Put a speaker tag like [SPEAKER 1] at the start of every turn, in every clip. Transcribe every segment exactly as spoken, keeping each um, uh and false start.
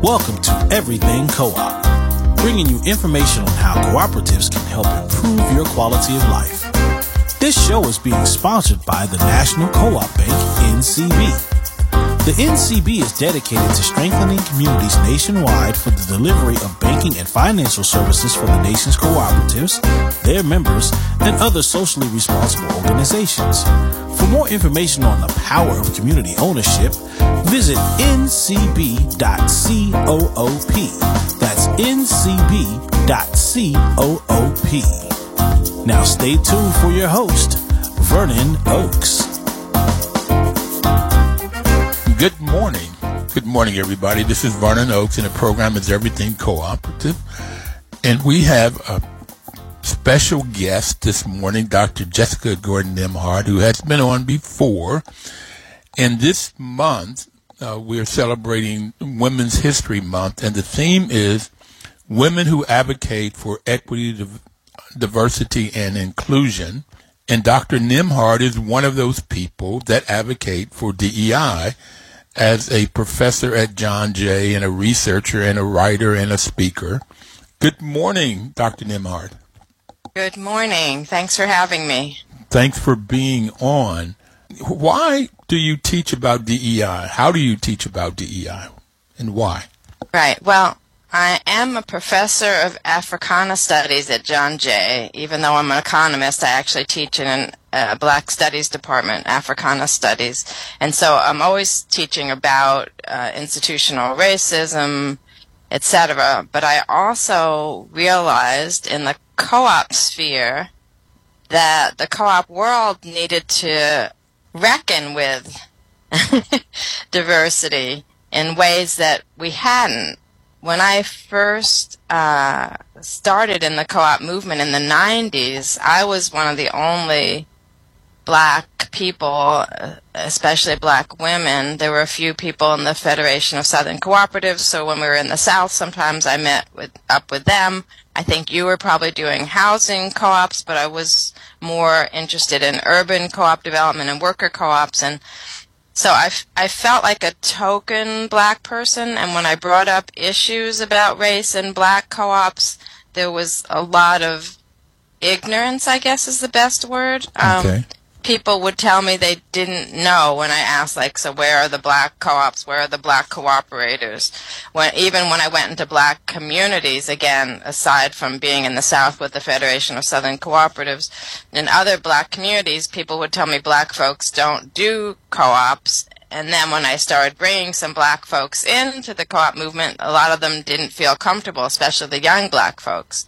[SPEAKER 1] Welcome to Everything Co-op, bringing you information on how cooperatives can help improve your quality of life. This show is being sponsored by the National Co-op Bank, N C B. The N C B is dedicated to strengthening communities nationwide for the delivery of banking and financial services for the nation's cooperatives, their members, and other socially responsible organizations. For more information on the power of community ownership, visit N C B dot coop. That's N C B dot coop. Now stay tuned for your host, Vernon Oakes.
[SPEAKER 2] Good morning. Good morning, everybody. This is Vernon Oakes, and the program is Everything Cooperative. And we have a special guest this morning, Doctor Jessica Gordon-Nembhard, who has been on before. And this month, uh, we're celebrating Women's History Month, and the theme is Women Who Advocate for Equity, Div- Diversity, and Inclusion. And Doctor Nembhard is one of those people that advocate for D E I as a professor at John Jay and a researcher and a writer and a speaker. Good morning, Doctor Nembhard.
[SPEAKER 3] Good morning. Thanks for having me.
[SPEAKER 2] Thanks for being on. Why do you teach about D E I? How do you teach about D E I, and why?
[SPEAKER 3] Right. Well, I am a professor of Africana Studies at John Jay. Even though I'm an economist, I actually teach in a uh, Black Studies department, Africana Studies. And so I'm always teaching about uh, institutional racism, et cetera. But I also realized in the co-op sphere that the co-op world needed to reckon with diversity in ways that we hadn't. When I first uh, started in the co-op movement in the nineties, I was one of the only black people, especially black women. There were a few people in the Federation of Southern Cooperatives, so when we were in the South, sometimes I met with, up with them. I think you were probably doing housing co-ops, but I was more interested in urban co-op development and worker co-ops, and so I, f- I felt like a token black person, and when I brought up issues about race and black co-ops, there was a lot of ignorance, I guess is the best word. Um,
[SPEAKER 2] Okay.
[SPEAKER 3] People would tell me they didn't know when I asked, like, so where are the black co-ops? Where are the black cooperators? When, even when I went into black communities, again, aside from being in the South with the Federation of Southern Cooperatives, in other black communities, people would tell me black folks don't do co-ops. And then when I started bringing some black folks into the co-op movement, a lot of them didn't feel comfortable, especially the young black folks.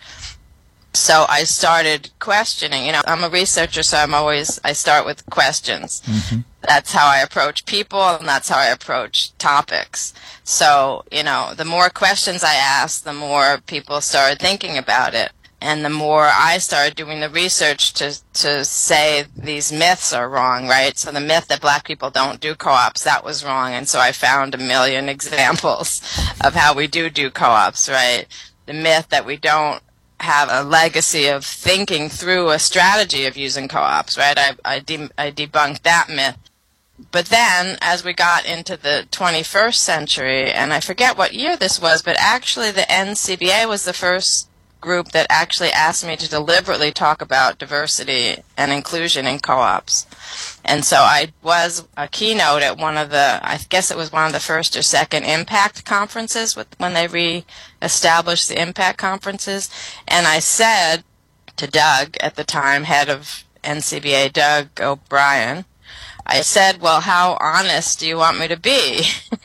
[SPEAKER 3] So I started questioning. You know, I'm a researcher, so I'm always, I start with questions. Mm-hmm. That's how I approach people, and that's how I approach topics. So, you know, the more questions I asked, the more people started thinking about it. And the more I started doing the research to to say these myths are wrong, right? So the myth that black people don't do co-ops, that was wrong. And so I found a million examples of how we do do co-ops, right? The myth that we don't have a legacy of thinking through a strategy of using co-ops, right? I I, de- I debunked that myth. But then, as we got into the twenty-first century, and I forget what year this was, but actually the N C B A was the first group that actually asked me to deliberately talk about diversity and inclusion in co-ops. And so I was a keynote at one of the, I guess it was one of the first or second impact conferences with, when they re-established the impact conferences. And I said to Doug at the time, head of N C B A, Doug O'Brien, I said, well, how honest do you want me to be?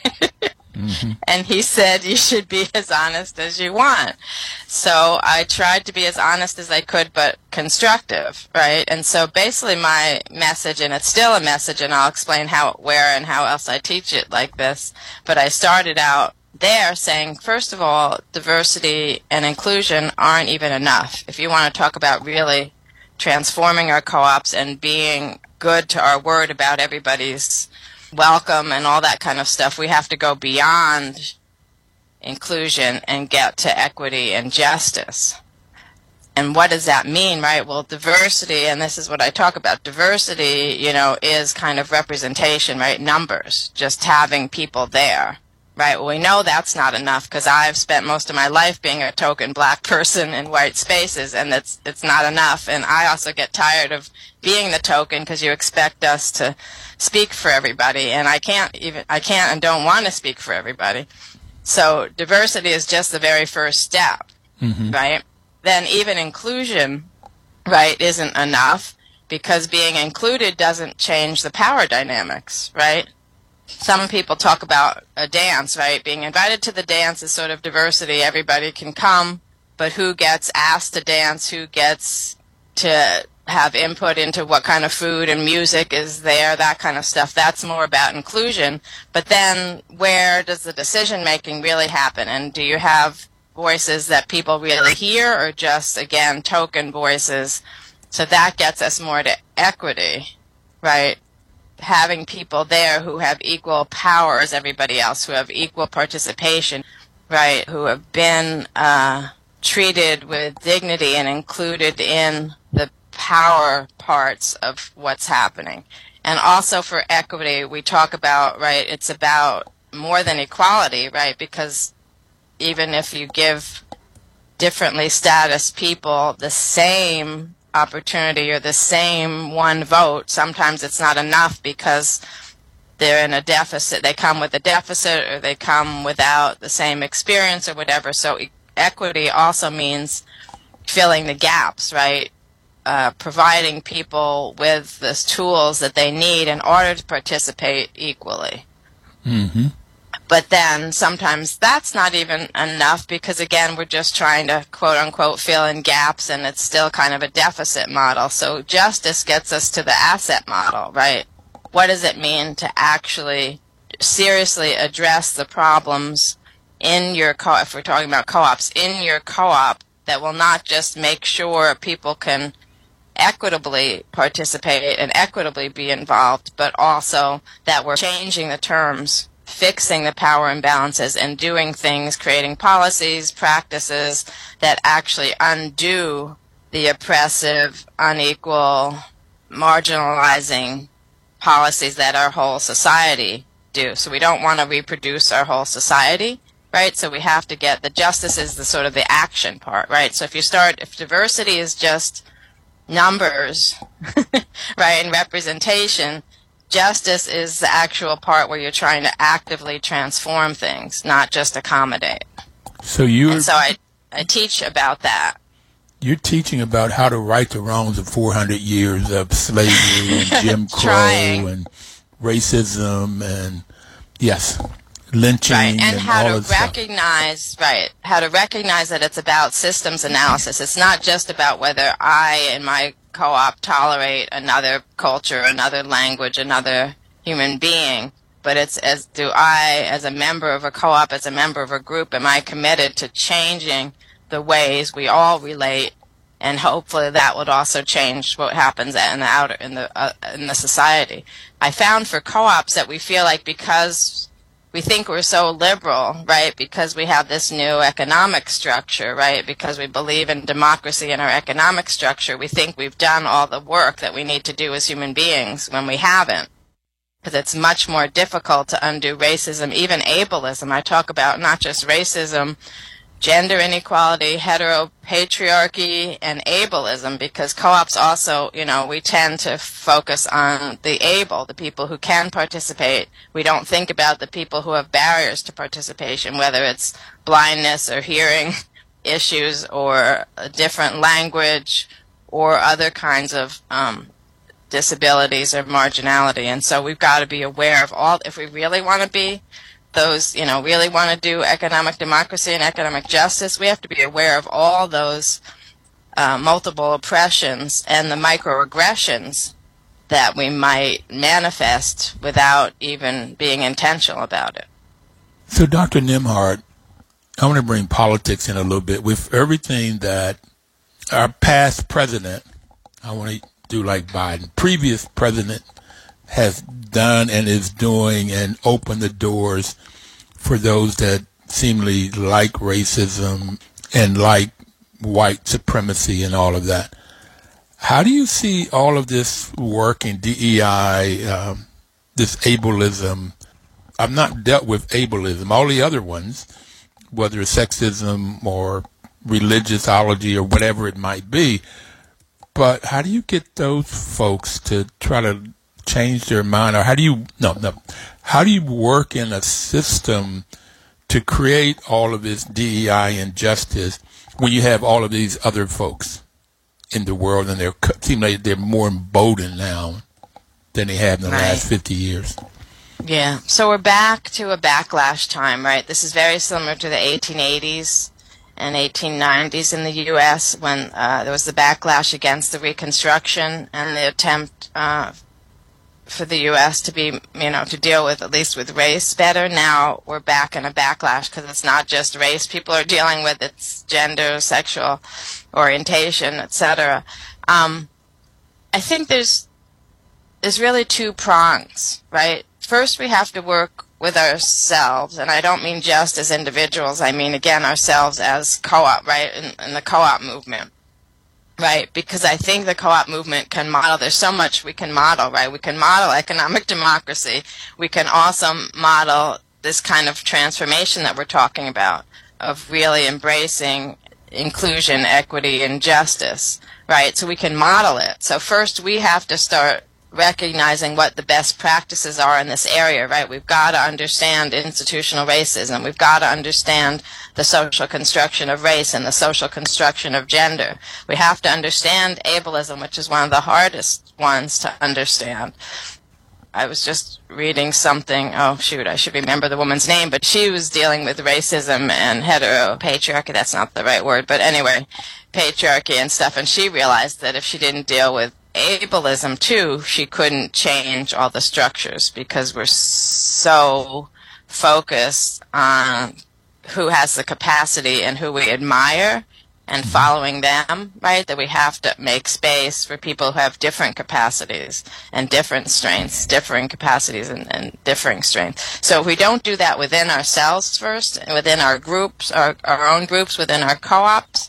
[SPEAKER 3] Mm-hmm. And he said, you should be as honest as you want. So I tried to be as honest as I could, but constructive, right? And so basically my message, and it's still a message, and I'll explain how, where, and how else I teach it like this, but I started out there saying, first of all, diversity and inclusion aren't even enough. If you want to talk about really transforming our co-ops and being good to our word about everybody's welcome and all that kind of stuff, we have to go beyond inclusion and get to equity and justice. And what does that mean, right? Well, diversity, and this is what I talk about, diversity, you know, is kind of representation, right? Numbers, just having people there, right? Well, we know that's not enough because I've spent most of my life being a token black person in white spaces, and it's it's not enough. And I also get tired of being the token because you expect us to speak for everybody, and I can't even I can't and don't want to speak for everybody. So diversity is just the very first step, mm-hmm. right? Then even inclusion, right, isn't enough because being included doesn't change the power dynamics, right? Some people talk about a dance, right? Being invited to the dance is sort of diversity. Everybody can come, but who gets asked to dance, who gets to have input into what kind of food and music is there, that kind of stuff. That's more about inclusion. But then where does the decision-making really happen? And do you have voices that people really hear or just, again, token voices? So that gets us more to equity, right? Having people there who have equal power as everybody else, who have equal participation, right, who have been uh, treated with dignity and included in the power parts of what's happening. And also for equity, we talk about, right, it's about more than equality, right, because even if you give differently status people the same opportunity or the same one vote, sometimes it's not enough because they're in a deficit. They come with a deficit or they come without the same experience or whatever. So e- equity also means filling the gaps, right? Uh, providing people with the tools that they need in order to participate equally.
[SPEAKER 2] Mm-hmm.
[SPEAKER 3] But then sometimes that's not even enough because, again, we're just trying to, quote-unquote, fill in gaps, and it's still kind of a deficit model. So justice gets us to the asset model, right? What does it mean to actually seriously address the problems in your co- if we're talking about co-ops, in your co-op that will not just make sure people can equitably participate and equitably be involved, but also that we're changing the terms, fixing the power imbalances, and doing things, creating policies, practices that actually undo the oppressive, unequal, marginalizing policies that our whole society do. So we don't want to reproduce our whole society, right? So we have to get the justice is the sort of the action part, right? So if you start, if diversity is just numbers, right, and representation, justice is the actual part where you're trying to actively transform things, not just accommodate.
[SPEAKER 2] So you
[SPEAKER 3] so I, I teach about that.
[SPEAKER 2] You're teaching about how to right the wrongs of four hundred years of slavery and Jim Crow
[SPEAKER 3] Trying.
[SPEAKER 2] and racism and, yes, lynching
[SPEAKER 3] right. and,
[SPEAKER 2] and
[SPEAKER 3] how
[SPEAKER 2] all
[SPEAKER 3] to
[SPEAKER 2] that
[SPEAKER 3] recognize, stuff. right, how to recognize that it's about systems analysis. It's not just about whether I and my co-op tolerate another culture, another language, another human being, but it's as do I, as a member of a co-op, as a member of a group, am I committed to changing the ways we all relate, and hopefully that would also change what happens in the outer in the uh, in the society. I found for co-ops that we feel like because we think we're so liberal, right, because we have this new economic structure, right, because we believe in democracy in our economic structure, we think we've done all the work that we need to do as human beings when we haven't. Because it's much more difficult to undo racism, even ableism. I talk about not just racism, gender inequality, heteropatriarchy, and ableism, because co-ops also, you know, we tend to focus on the able, the people who can participate. We don't think about the people who have barriers to participation, whether it's blindness or hearing issues or a different language or other kinds of um, disabilities or marginality. And so we've got to be aware of all, if we really want to be those, you know, really want to do economic democracy and economic justice, we have to be aware of all those uh, multiple oppressions and the microaggressions that we might manifest without even being intentional about it.
[SPEAKER 2] So, Doctor Nembhard, I want to bring politics in a little bit. With everything that our past president, I want to do like Biden, previous president has done and is doing and opened the doors for those that seemingly like racism and like white supremacy and all of that. How do you see all of this work in D E I, um, this ableism, I've not dealt with ableism. All the other ones, whether it's sexism or religiousology or whatever it might be. But how do you get those folks to try to change their mind? Or how do you, no, no, how do you work in a system to create all of this D E I and justice when you have all of these other folks in the world and they seem like they're more emboldened now than they have in the
[SPEAKER 3] right.
[SPEAKER 2] last fifty years?
[SPEAKER 3] Yeah. So we're back to a backlash time, right? This is very similar to the eighteen eighties and eighteen nineties in the U S when uh, there was the backlash against the Reconstruction and the attempt uh, for the U S to be, you know, to deal with, at least with race better. Now we're back in a backlash because it's not just race people are dealing with, it's gender, sexual orientation, et cetera. Um, I think there's there's really two prongs, right? First, we have to work with ourselves, and I don't mean just as individuals. I mean, again, ourselves as co-op, right, in, in the co-op movement, right? Because I think the co-op movement can model, there's so much we can model, right? We can model economic democracy. We can also model this kind of transformation that we're talking about, of really embracing inclusion, equity, and justice, right? So we can model it. So first, we have to start recognizing what the best practices are in this area, right? We've got to understand institutional racism. We've got to understand the social construction of race and the social construction of gender. We have to understand ableism, which is one of the hardest ones to understand. I was just reading something, oh shoot, I should remember the woman's name, but she was dealing with racism and heteropatriarchy, that's not the right word, but anyway, patriarchy and stuff, and she realized that if she didn't deal with ableism too, she couldn't change all the structures because we're so focused on who has the capacity and who we admire and following them, right, that we have to make space for people who have different capacities and different strengths, differing capacities and, and differing strengths. So if we don't do that within ourselves first, within our groups, our, our own groups, within our co-ops,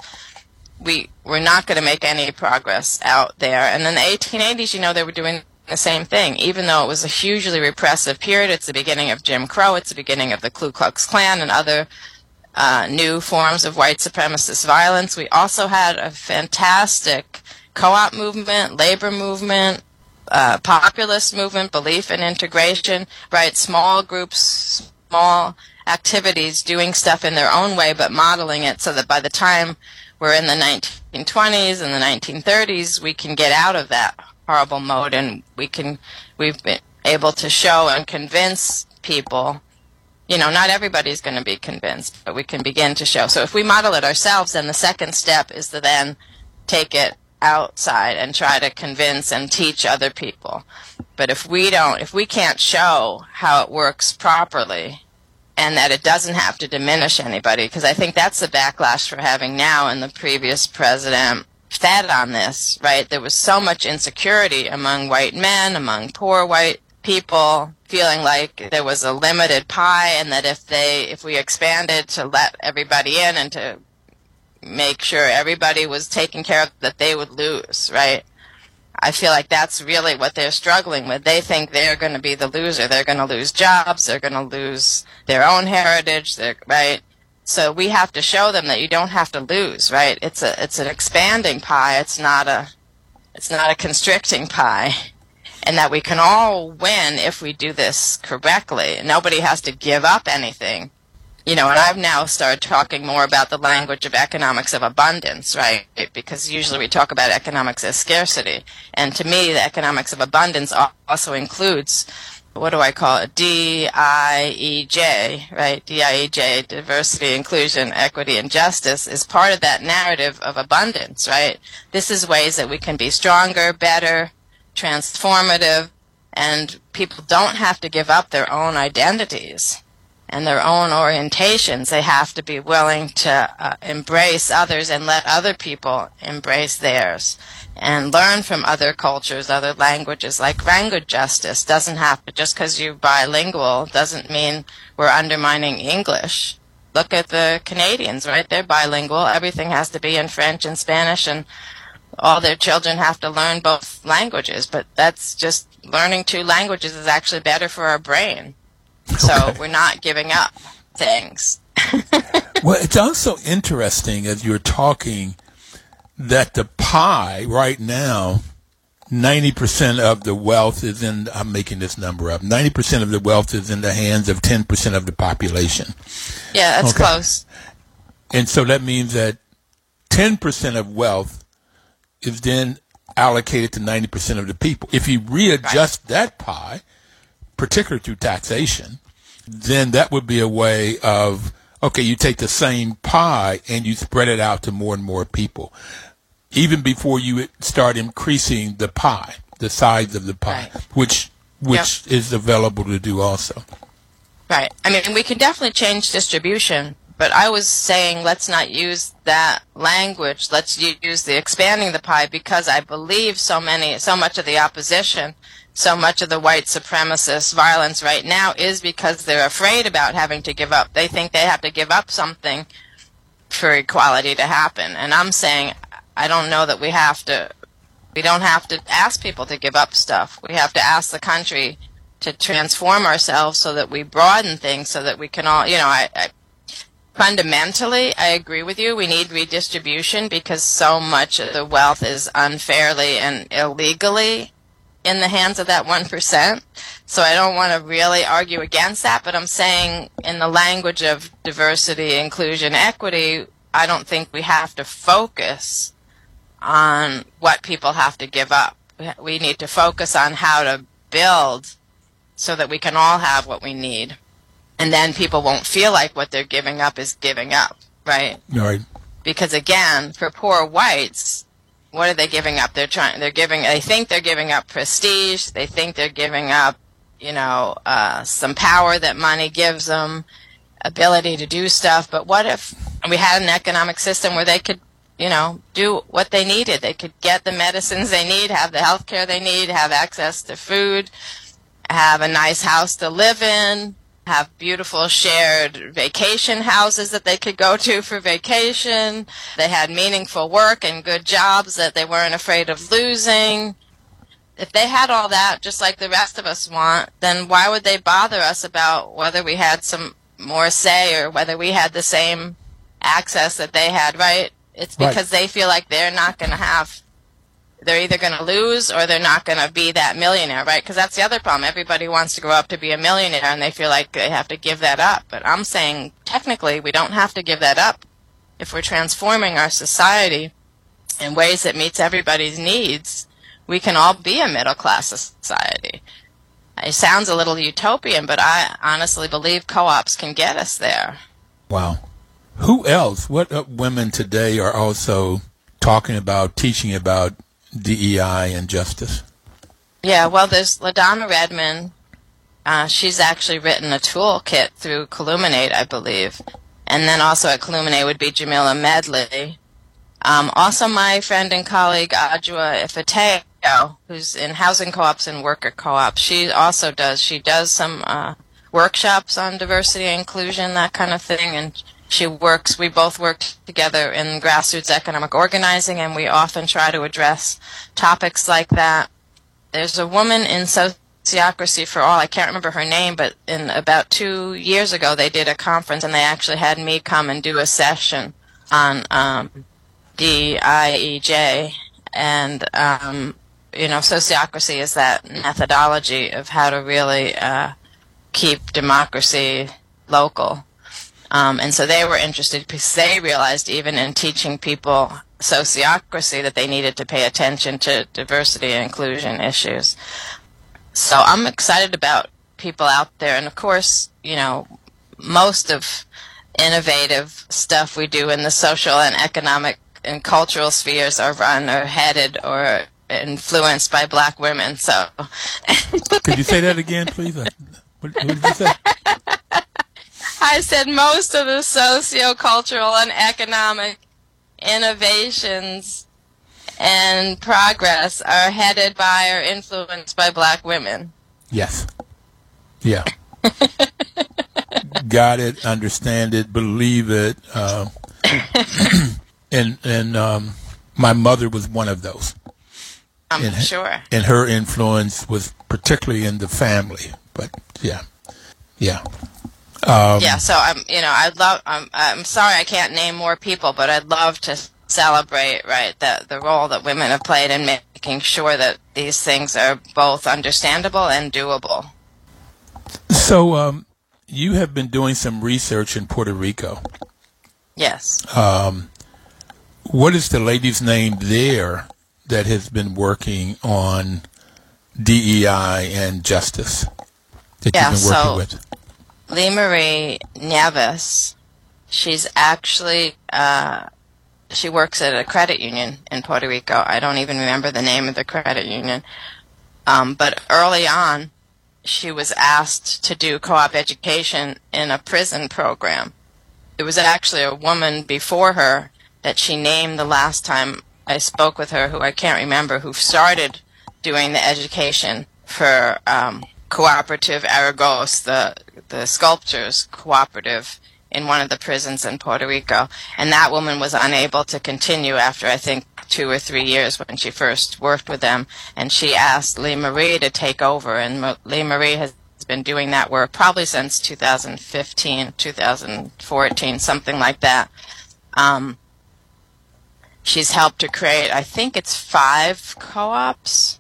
[SPEAKER 3] we, we're not going to make any progress out there. And in the eighteen eighties, you know, they were doing the same thing. Even though it was a hugely repressive period, it's the beginning of Jim Crow, it's the beginning of the Ku Klux Klan and other uh, new forms of white supremacist violence. We also had a fantastic co-op movement, labor movement, uh, populist movement, belief in integration, right? Small groups, small activities doing stuff in their own way, but modeling it so that by the time we're in the nineteen twenties and the nineteen thirties, we can get out of that horrible mode, and we can, we've been able to show and convince people, you know, not everybody's going to be convinced, but we can begin to show. So if we model it ourselves, then the second step is to then take it outside and try to convince and teach other people. But if we don't, if we can't show how it works properly, and that it doesn't have to diminish anybody, because I think that's the backlash for having now, and the previous president fed on this, right? There was so much insecurity among white men, among poor white people, feeling like there was a limited pie, and that if they, if we expanded to let everybody in and to make sure everybody was taken care of, that they would lose, right? I feel like that's really what they're struggling with. They think they're going to be the loser. They're going to lose jobs. They're going to lose their own heritage, they're, right? So we have to show them that you don't have to lose, right? It's a it's an expanding pie. It's not a it's not a constricting pie, and that we can all win if we do this correctly. Nobody has to give up anything. You know, and I've now started talking more about the language of economics of abundance, right? Because usually we talk about economics as scarcity. And to me, the economics of abundance also includes, what do I call it, D I E J, right? D I E J, diversity, inclusion, equity, and justice, is part of that narrative of abundance, right? This is ways that we can be stronger, better, transformative, and people don't have to give up their own identities and their own orientations. They have to be willing to uh, embrace others and let other people embrace theirs, and learn from other cultures, other languages. Like language justice doesn't have to, just because you're bilingual doesn't mean we're undermining English. Look at the Canadians, right? They're bilingual. Everything has to be in French and Spanish, and all their children have to learn both languages. But that's just, learning two languages is actually better for our brain. So
[SPEAKER 2] Okay.
[SPEAKER 3] we're not giving up things.
[SPEAKER 2] Well, it's also interesting as you're talking that the pie right now, ninety percent of the wealth is in, I'm making this number up, ninety percent of the wealth is in the hands of ten percent of the population.
[SPEAKER 3] Yeah, that's
[SPEAKER 2] Okay.
[SPEAKER 3] close.
[SPEAKER 2] And so that means that ten percent of wealth is then allocated to ninety percent of the people. If you readjust that pie, particularly through taxation, then that would be a way of, okay, you take the same pie and you spread it out to more and more people, even before you start increasing the pie, the size of the pie,
[SPEAKER 3] Right.
[SPEAKER 2] which which
[SPEAKER 3] Yep.
[SPEAKER 2] is available to do also.
[SPEAKER 3] Right. I mean, we can definitely change distribution, but I was saying let's not use that language. Let's u- use the expanding the pie, because I believe so many, so much of the opposition, so much of the white supremacist violence right now is because they're afraid about having to give up. They think they have to give up something for equality to happen. And I'm saying I don't know that we have to, we don't have to ask people to give up stuff. We have to ask the country to transform ourselves so that we broaden things, so that we can all, you know, I, I fundamentally, I agree with you. We need redistribution because so much of the wealth is unfairly and illegally in the hands of that one percent. So I don't want to really argue against that, but I'm saying in the language of diversity, inclusion, equity, I don't think we have to focus on what people have to give up. We need to focus on how to build so that we can all have what we need. And then people won't feel like what they're giving up is giving up, right?
[SPEAKER 2] All right.
[SPEAKER 3] Because again, for poor whites, what are they giving up? They're trying, they're giving, they think they're giving up prestige. They think they're giving up, you know, uh, some power that money gives them, ability to do stuff. But what if we had an economic system where they could, you know, do what they needed? They could get the medicines they need, have the health care they need, have access to food, have a nice house to live in, have beautiful shared vacation houses that they could go to for vacation. They had meaningful work and good jobs that they weren't afraid of losing. If they had all that, just like the rest of us want, then why would they bother us about whether we had some more say or whether we had the same access that they had, right? It's because
[SPEAKER 2] Right.
[SPEAKER 3] they feel like they're not going to have, they're either going to lose or they're not going to be that millionaire, right? Because that's the other problem. Everybody wants to grow up to be a millionaire and they feel like they have to give that up. But I'm saying technically we don't have to give that up. If we're transforming our society in ways that meets everybody's needs, we can all be a middle-class society. It sounds a little utopian, but I honestly believe co-ops can get us there.
[SPEAKER 2] Wow. Who else? What uh, women today are also talking about, teaching about D E I and justice?
[SPEAKER 3] Yeah, well, there's LaDonna Redmond. Uh, she's actually written a toolkit through Colluminate, I believe. And then also at Colluminate would be Jamila Medley. Um, also my friend and colleague, Adjoa Ifeteyo, who's in housing co-ops and worker co-ops. She also does, she does some uh, workshops on diversity and inclusion, that kind of thing. And she works, we both work together in grassroots economic organizing, and we often try to address topics like that. There's a woman in Sociocracy for All, I can't remember her name, but in about two years ago they did a conference and they actually had me come and do a session on um, D I E J. And, um, you know, sociocracy is that methodology of how to really uh, keep democracy local. Um, and so they were interested because they realized even in teaching people sociocracy that they needed to pay attention to diversity and inclusion issues. So I'm excited about people out there. And of course, you know, most of innovative stuff we do in the social and economic and cultural spheres are run or headed or influenced by black women. So
[SPEAKER 2] Could you say that again, please? Uh, What, what did you say?
[SPEAKER 3] I said most of the socio-cultural and economic innovations and progress are headed by or influenced by black women.
[SPEAKER 2] Yes. Yeah. Got it, understand it, believe it. Uh, and and um, my mother was one of those.
[SPEAKER 3] I'm
[SPEAKER 2] And-
[SPEAKER 3] sure.
[SPEAKER 2] And her influence was particularly in the family. But, yeah. Yeah. Um,
[SPEAKER 3] yeah, so I'm, you know, I'd love. I'm, I'm sorry I can't name more people, but I'd love to celebrate, right, the the role that women have played in making sure that these things are both understandable and doable.
[SPEAKER 2] So, um, you have been doing some research in Puerto Rico.
[SPEAKER 3] Yes.
[SPEAKER 2] Um, what is the lady's name there that has been working on D E I and justice that
[SPEAKER 3] yeah,
[SPEAKER 2] you've been working
[SPEAKER 3] so
[SPEAKER 2] with?
[SPEAKER 3] Lee-Marie Nieves, she's actually, uh, she works at a credit union in Puerto Rico. I don't even remember the name of the credit union. Um, but early on, she was asked to do co-op education in a prison program. It was actually a woman before her that she named the last time I spoke with her, who I can't remember, who started doing the education for um, Cooperative Aragos, the the sculptors cooperative in one of the prisons in Puerto Rico. And that woman was unable to continue after, I think, two or three years when she first worked with them. And she asked Lee-Marie to take over. And Lee-Marie has been doing that work probably since two thousand fifteen, two thousand fourteen, something like that. Um, she's helped to create, I think it's five co-ops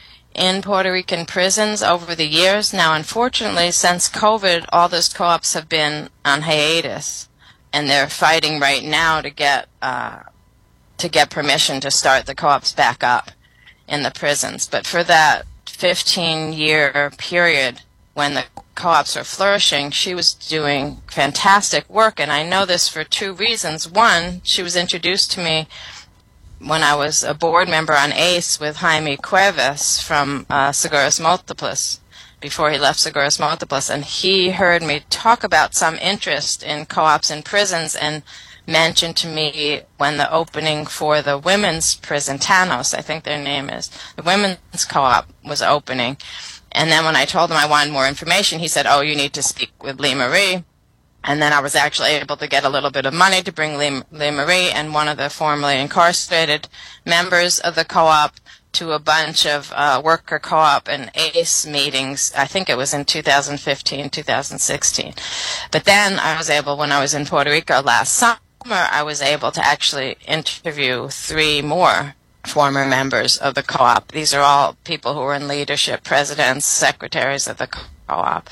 [SPEAKER 3] in Puerto Rican prisons over the years. Now, unfortunately, since COVID, all those co-ops have been on hiatus, and they're fighting right now to get uh, to get permission to start the co-ops back up in the prisons. But for that fifteen-year period when the co-ops were flourishing, she was doing fantastic work, and I know this for two reasons. One, she was introduced to me when I was a board member on ACE with Jaime Cuevas from uh, Seguros Multiples, before he left Seguros Multiples, and he heard me talk about some interest in co-ops in prisons and mentioned to me when the opening for the women's prison, Tanos, I think their name is, the women's co-op was opening. And then when I told him I wanted more information, he said, oh, you need to speak with Lee-Marie. And then I was actually able to get a little bit of money to bring Lee-Marie and one of the formerly incarcerated members of the co-op to a bunch of uh, worker co-op and ACE meetings. I think it was in two thousand fifteen, two thousand sixteen. But then I was able, when I was in Puerto Rico last summer, I was able to actually interview three more former members of the co-op. These are all people who were in leadership, presidents, secretaries of the co-op.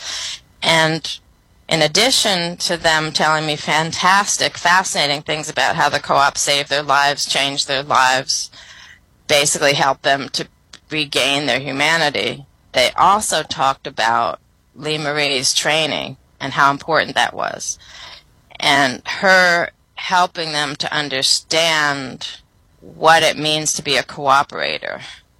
[SPEAKER 3] And in addition to them telling me fantastic, fascinating things about how the co-op saved their lives, changed their lives, basically helped them to regain their humanity, they also talked about Lee-Marie's training and how important that was, and her helping them to understand what it means to be a cooperator.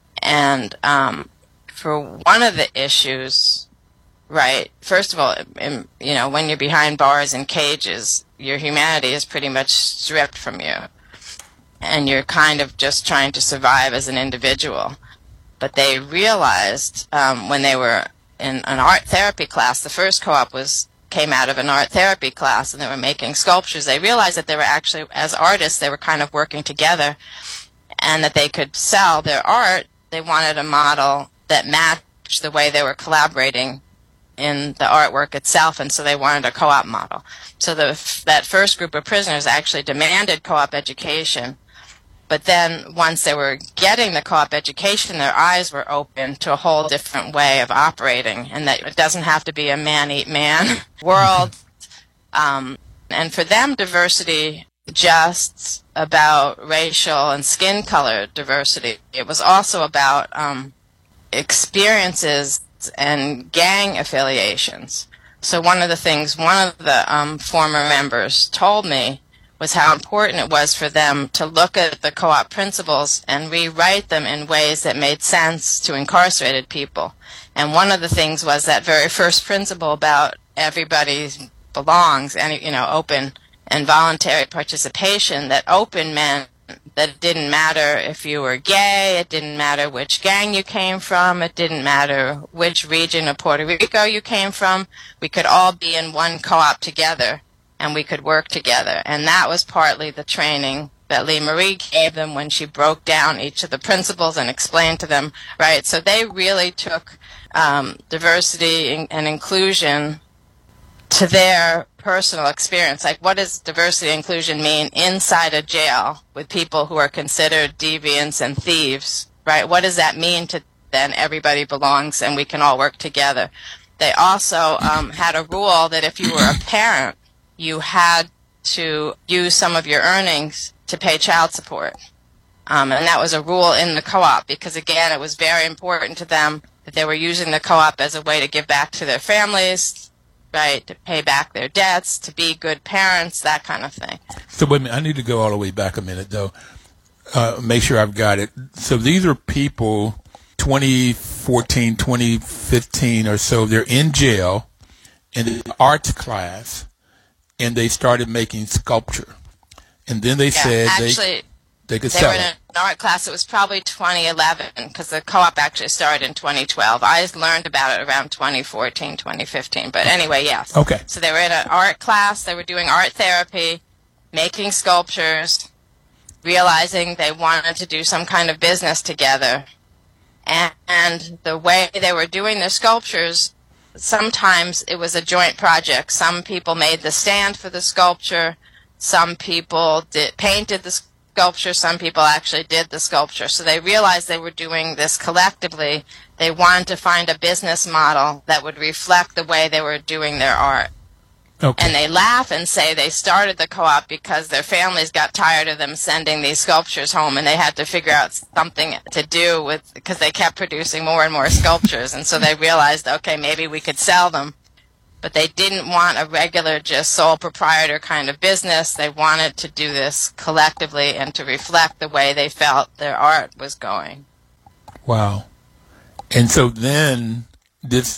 [SPEAKER 3] And um, for one of the issues, right, first of all, in, you know, when you're behind bars and cages, your humanity is pretty much stripped from you, and you're kind of just trying to survive as an individual. But they realized um, when they were in an art therapy class, the first co-op was came out of an art therapy class, and they were making sculptures. They realized that they were actually, as artists, they were kind of working together, and that they could sell their art. They wanted a model that matched the way they were collaborating in the artwork itself, and so they wanted a co-op model. So the, that first group of prisoners actually demanded co-op education, but then once they were getting the co-op education, their eyes were open to a whole different way of operating, and that it doesn't have to be a man-eat-man world. Um, and for them, diversity just about racial and skin color diversity. It was also about um, experiences and gang affiliations. So one of the things one of the um, former members told me was how important it was for them to look at the co-op principles and rewrite them in ways that made sense to incarcerated people. And one of the things was that very first principle about everybody belongs, and, you know, open and voluntary participation, that open meant that it didn't matter if you were gay, it didn't matter which gang you came from, it didn't matter which region of Puerto Rico you came from. We could all be in one co-op together, and we could work together. And that was partly the training that Lee-Marie gave them when she broke down each of the principles and explained to them, right? So they really took um, diversity and inclusion to their personal experience. Like, what does diversity and inclusion mean inside a jail with people who are considered deviants and thieves, right? What does that mean to then everybody belongs and we can all work together? They also um, had a rule that if you were a parent, you had to use some of your earnings to pay child support. Um, and that was a rule in the co-op because, again, it was very important to them that they were using the co-op as a way to give back to their families, right, to pay back their debts, to be good parents, that kind of thing.
[SPEAKER 2] So wait a minute, I need to go all the way back a minute, though. Uh, make sure I've got it. So these are people, twenty fourteen, twenty fifteen or so, they're in jail in the arts class, and they started making sculpture. And then they
[SPEAKER 3] yeah,
[SPEAKER 2] said
[SPEAKER 3] actually,
[SPEAKER 2] they, they could
[SPEAKER 3] they
[SPEAKER 2] sell
[SPEAKER 3] were in
[SPEAKER 2] it.
[SPEAKER 3] an art class. It was probably twenty eleven because the co-op actually started in twenty twelve. I learned about it around twenty fourteen, twenty fifteen. But anyway, yes.
[SPEAKER 2] Okay.
[SPEAKER 3] So they were in an art class. They were doing art therapy, making sculptures, realizing they wanted to do some kind of business together. And, and the way they were doing their sculptures, sometimes it was a joint project. Some people made the stand for the sculpture. Some people did, painted the sculpture. Some people actually did the sculpture. So they realized they were doing this collectively. They wanted to find a business model that would reflect the way they were doing their art.
[SPEAKER 2] Okay.
[SPEAKER 3] And they laugh and say they started the co-op because their families got tired of them sending these sculptures home, and they had to figure out something to do with, because they kept producing more and more sculptures. And so they realized, okay, maybe we could sell them. But they didn't want a regular, just sole proprietor kind of business. They wanted to do this collectively and to reflect the way they felt their art was going.
[SPEAKER 2] Wow. And so then this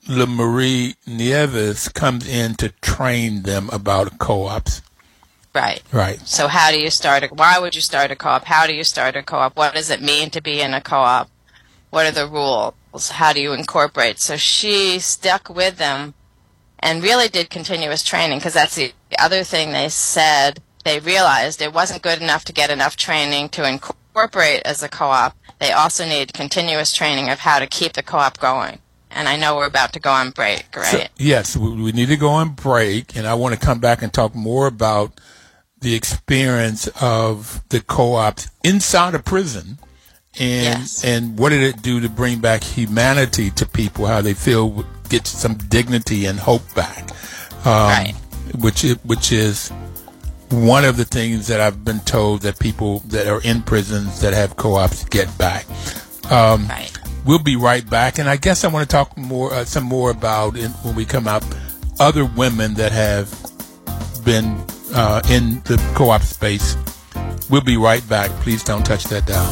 [SPEAKER 2] LaMarie Nieves comes in to train them about co-ops.
[SPEAKER 3] Right.
[SPEAKER 2] Right.
[SPEAKER 3] So how do you start a, why would you start a co-op? How do you start a co-op? What does it mean to be in a co-op? What are the rules? How do you incorporate? So she stuck with them and really did continuous training, because that's the other thing they said. They realized it wasn't good enough to get enough training to incorporate as a co-op. They also need continuous training of how to keep the co-op going. And I know we're about to go on break, right?
[SPEAKER 2] So, yes, we, we need to go on break, and I want to come back and talk more about the experience of the co-ops inside a prison, and
[SPEAKER 3] yes.
[SPEAKER 2] and what did it do to bring back humanity to people, how they feel, get some dignity and hope back, um,
[SPEAKER 3] right.
[SPEAKER 2] which is, which is one of the things that I've been told that people that are in prisons that have co-ops get back. Um,
[SPEAKER 3] right.
[SPEAKER 2] We'll be right back, and I guess I want to talk more, uh, some more about in, when we come up, other women that have been uh, in the co-op space. We'll be right back. Please don't touch that dial.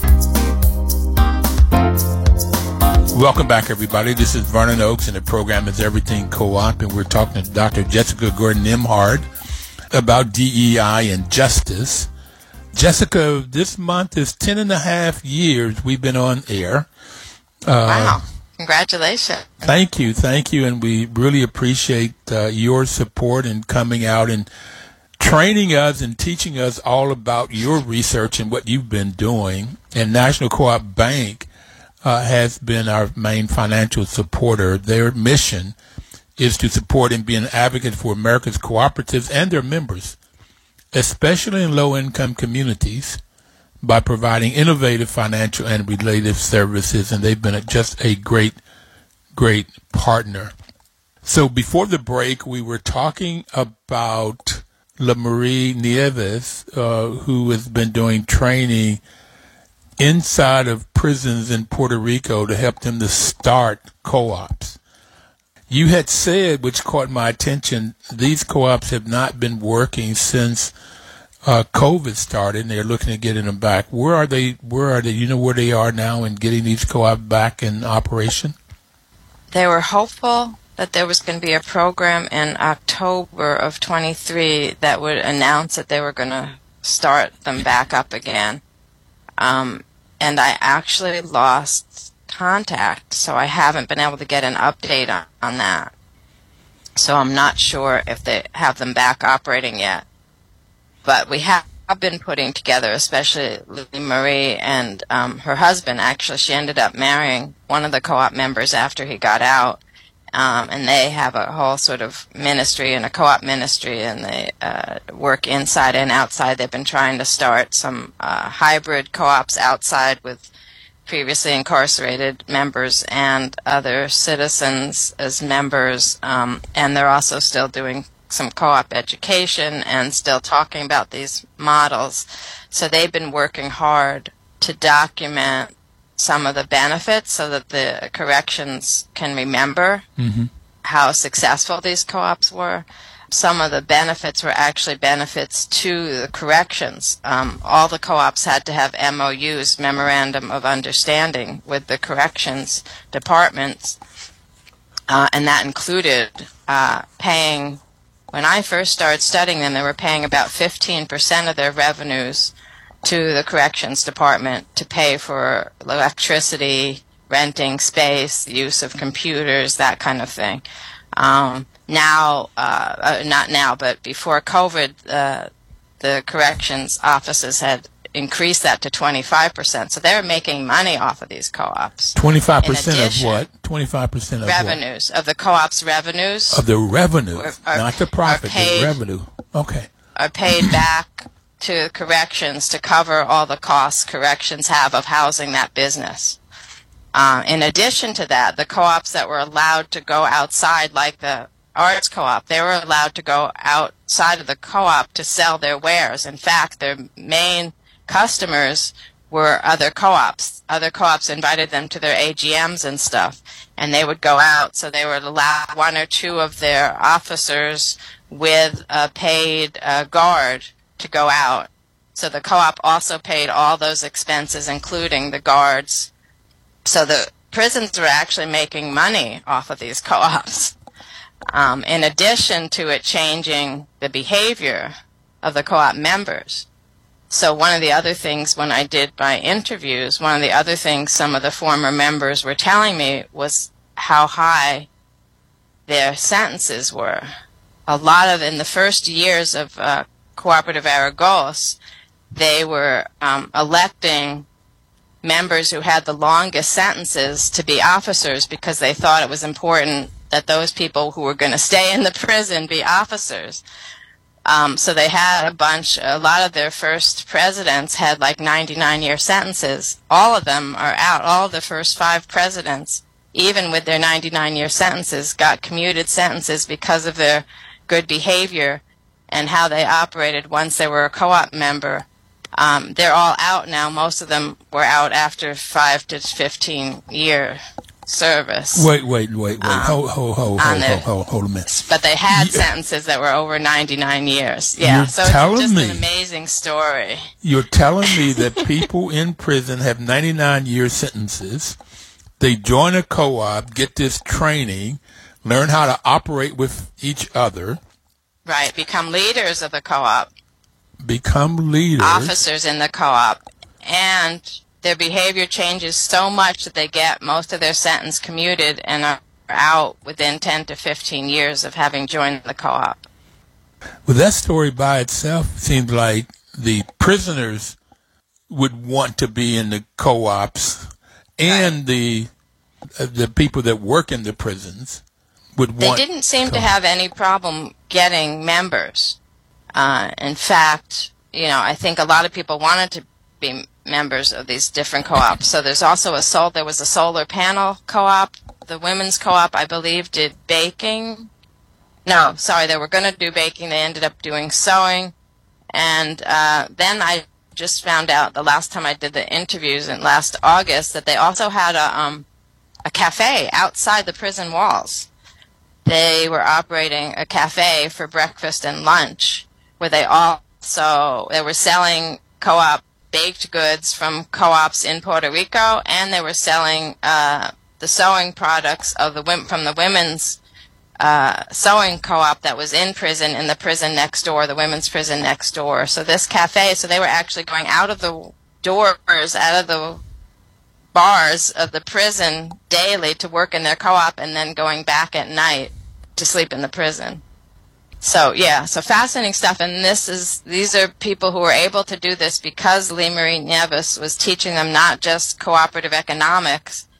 [SPEAKER 2] Welcome back, everybody. This is Vernon Oakes, and the program is Everything Co-op, and we're talking to Doctor Jessica Gordon-Nembhard about D E I and justice. Jessica, this month is ten and a half years we've been on air. Uh,
[SPEAKER 3] wow. Congratulations.
[SPEAKER 2] Thank you. Thank you. And we really appreciate uh, your support in coming out and training us and teaching us all about your research and what you've been doing. And National Co-op Bank uh, has been our main financial supporter. Their mission is to support and be an advocate for America's cooperatives and their members, especially in low-income communities, by providing innovative financial and related services, and they've been a, just a great, great partner. So before the break, we were talking about LaMarie Nieves, uh, who has been doing training inside of prisons in Puerto Rico to help them to start co-ops. You had said, which caught my attention, these co-ops have not been working since Uh, COVID started, and they're looking at getting them back. Where are they? Where are they? You know where they are now in getting these co-op back in operation?
[SPEAKER 3] They were hopeful that there was going to be a program in October of twenty-three that would announce that they were going to start them back up again. Um, and I actually lost contact, so I haven't been able to get an update on, on that. So I'm not sure if they have them back operating yet. But we have been putting together, especially LaMarie and um, her husband. Actually, she ended up marrying one of the co-op members after he got out. Um, and they have a whole sort of ministry and a co-op ministry, and they uh, work inside and outside. They've been trying to start some uh, hybrid co-ops outside with previously incarcerated members and other citizens as members, um, and they're also still doing some co-op education and still talking about these models. So they've been working hard to document some of the benefits so that the corrections can remember mm-hmm. how successful these co-ops were. Some of the benefits were actually benefits to the corrections. Um, all the co-ops had to have M O Us, Memorandum of Understanding, with the corrections departments, uh, and that included uh, paying, when I first started studying them, they were paying about fifteen percent of their revenues to the corrections department to pay for electricity, renting space, use of computers, that kind of thing. Um, now, uh, uh, not now, but before COVID, uh, the corrections offices had increased that to twenty-five percent. So they were making money off of these co-ops.
[SPEAKER 2] twenty-five percent of what? twenty-five percent of
[SPEAKER 3] revenues,
[SPEAKER 2] what?
[SPEAKER 3] Of the co-op's revenues.
[SPEAKER 2] Of the revenue, are, are, not the profit,
[SPEAKER 3] paid,
[SPEAKER 2] the revenue. Okay.
[SPEAKER 3] Are paid back to corrections to cover all the costs corrections have of housing that business. Uh, in addition to that, the co-ops that were allowed to go outside, like the arts co-op, they were allowed to go outside of the co-op to sell their wares. In fact, their main customers were other co-ops. Other co-ops invited them to their A G Ms and stuff, and they would go out, so they would allow one or two of their officers with a paid uh, guard to go out. So the co-op also paid all those expenses, including the guards. So the prisons were actually making money off of these co-ops. Um, in addition to it changing the behavior of the co-op members. So one of the other things when I did my interviews, one of the other things some of the former members were telling me was how high their sentences were. A lot of, in the first years of uh, Cooperative Aragos, they were um, electing members who had the longest sentences to be officers because they thought it was important that those people who were going to stay in the prison be officers. Um, so they had a bunch, a lot of their first presidents had like ninety-nine year sentences. All of them are out. All of the first five presidents, even with their ninety-nine year sentences, got commuted sentences because of their good behavior and how they operated once they were a co-op member. Um, they're all out now. Most of them were out after five to fifteen year service.
[SPEAKER 2] Wait, wait, wait, wait. Um, hold, hold, hold, hold,
[SPEAKER 3] their,
[SPEAKER 2] hold, hold, hold a minute.
[SPEAKER 3] But they had yeah. sentences that were over ninety-nine years. Yeah,
[SPEAKER 2] You're
[SPEAKER 3] so it's just
[SPEAKER 2] me,
[SPEAKER 3] an amazing story.
[SPEAKER 2] You're telling me that people in prison have ninety-nine year sentences. They join a co-op, get this training, learn how to operate with each other.
[SPEAKER 3] Right, become leaders of the co-op.
[SPEAKER 2] Become leaders.
[SPEAKER 3] Officers in the co-op. And their behavior changes so much that they get most of their sentence commuted and are out within ten to fifteen years of having joined the co-op.
[SPEAKER 2] Well, that story by itself seems like the prisoners would want to be in the co-ops, and right. the uh, the people that work in the prisons would
[SPEAKER 3] they
[SPEAKER 2] want.
[SPEAKER 3] They didn't seem
[SPEAKER 2] co-
[SPEAKER 3] to have any problem getting members. Uh, in fact, you know, I think a lot of people wanted to be members of these different co-ops. So there's also a sol- there was a solar panel co-op. The women's co-op, I believe, did baking. No, sorry, they were going to do baking. They ended up doing sewing. And uh, then I just found out the last time I did the interviews in last August that they also had a um, a cafe outside the prison walls. They were operating a cafe for breakfast and lunch, where they also they were selling co-op baked goods from co-ops in Puerto Rico, and they were selling uh, the sewing products of the from the women's uh, sewing co-op that was in prison, in the prison next door, the women's prison next door. So this cafe, so they were actually going out of the doors, out of the bars of the prison daily to work in their co-op, and then going back at night to sleep in the prison. So yeah, so fascinating stuff, and this is these are people who were able to do this because Lee Marie Nieves was teaching them not just cooperative economics,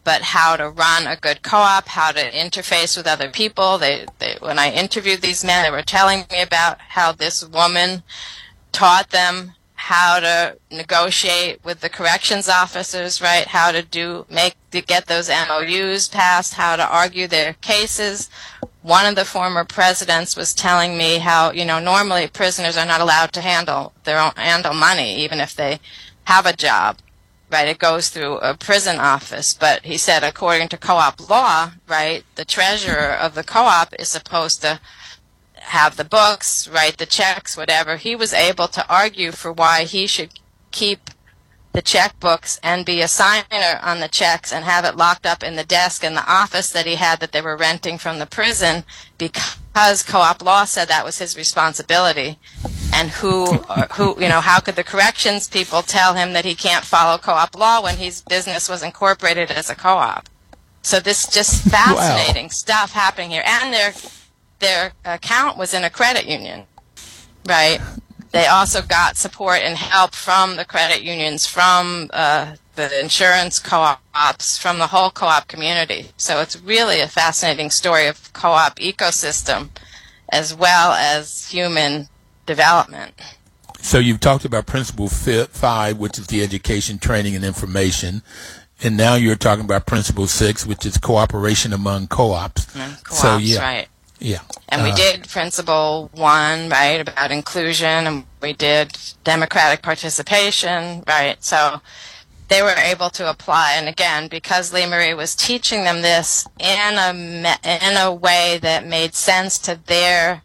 [SPEAKER 3] but how to run a good co-op, how to interface with other people. They, they, when I interviewed these men, they were telling me about how this woman taught them how to negotiate with the corrections officers, right? How to do, make, to get those M O Us passed, how to argue their cases. One of the former presidents was telling me how, you know, normally prisoners are not allowed to handle their own, handle money, even if they have a job, right? It goes through a prison office. But he said, according to co-op law, right, the treasurer of the co-op is supposed to have the books, write the checks, whatever. He was able to argue for why he should keep the checkbooks and be a signer on the checks and have it locked up in the desk in the office that he had that they were renting from the prison, because co-op law said that was his responsibility. And who, who, you know, how could the corrections people tell him that he can't follow co-op law when his business was incorporated as a co-op? So this just fascinating wow. stuff happening here. And their their account was in a credit union, right? They also got support and help from the credit unions, from uh, the insurance co-ops, from the whole co-op community. So it's really a fascinating story of co-op ecosystem as well as human development.
[SPEAKER 2] So you've talked about Principle five, which is the education, training, and information. And now you're talking about Principle six, which is cooperation among co-ops.
[SPEAKER 3] Mm, co-ops,
[SPEAKER 2] so, yeah.
[SPEAKER 3] right.
[SPEAKER 2] Yeah.
[SPEAKER 3] And we
[SPEAKER 2] uh,
[SPEAKER 3] did Principle one, right, about inclusion, and we did democratic participation, right? So they were able to apply. And again, because Lee Marie was teaching them this in a, in a way that made sense to their